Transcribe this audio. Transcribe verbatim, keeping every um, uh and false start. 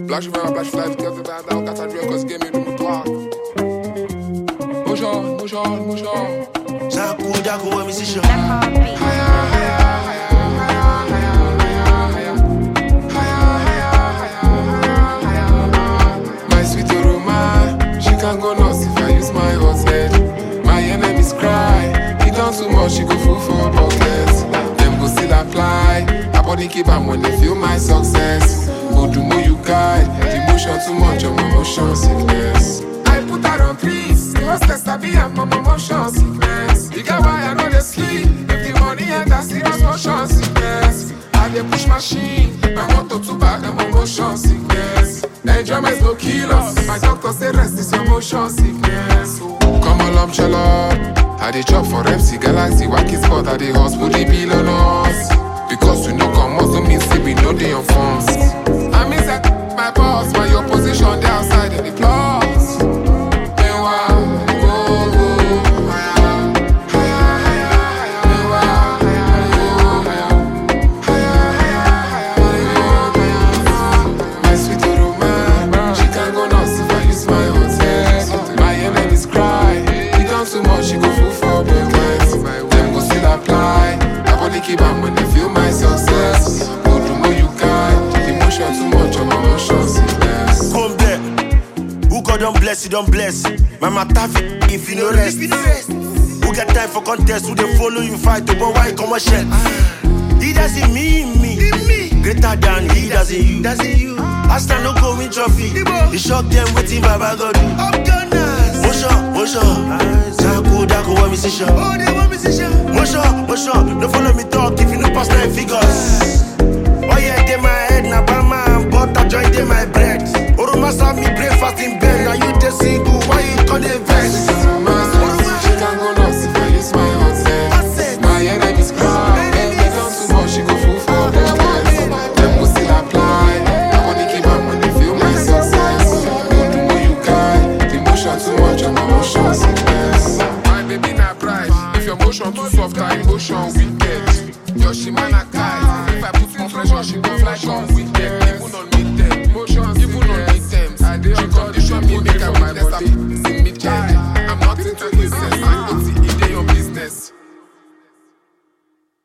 Black je veux un black fly, because the bad out, got a real cause game me do talk. Motion, motion, motion. Jaco, Jaco, ouais, mais c'est chaud. My sweet Roma, she can go nuts if I use my hot head. My enemies cry, he done too much, she go full for buckets. Them go still apply, her body keep am when they feel my success. Go do more you guide, the motion too much of my motion sickness. I put her on trees, the hostess I be am my motion sickness. You get why I know they sleep, if the money and I serious motion sickness. I dey push machine, my motor too bad, I'm on motion sickness. Enjoyment no kill us, my doctor say rest is your motion sickness. Come along, chala, I dey chop for M C Galaxy, wacky spot, I dey hospital, the bill on us. Because we no come also mean say we know they on funds. I miss that my boss, my opposition, they outside in the class. Meanwhile, go, go, higher, higher, higher, higher, my sweet Roma, she can go nuts if I use my hotel. My enemies cry, he done too much, she go full for buckets. Them go still apply, her body keep am when they feel my success. Go do more you can, emotion too much on my motion sickness. Come there, who God don't bless, you don't bless. Mama Taffy, if you no rest. Who get time for contest, who they follow you fight, to go why come a shell. He doesn't mean me, greater than he doesn't you. I stand no going trophy, he shock them waiting Baba God do. Motion, motion, Jaco, Jaco, want me see show. Motion, motion, no follow me talk if you no pass nine figures. Oh yeah, they my head, na bama and butter join they my bread. Oroma serve me breakfast in bed, now you just single, why you call it vex? She can go nuts if I use my hotel. My enemies cry, they done too much, she go full for buckets. Them go still apply, her body keep am when they feel my success. Go do more you can, the motion too much on my motion sickness. My baby na bright, if your motion too soft, her emotion wicked. Your shima na kite, if I put more pressure, she go fly come wicked.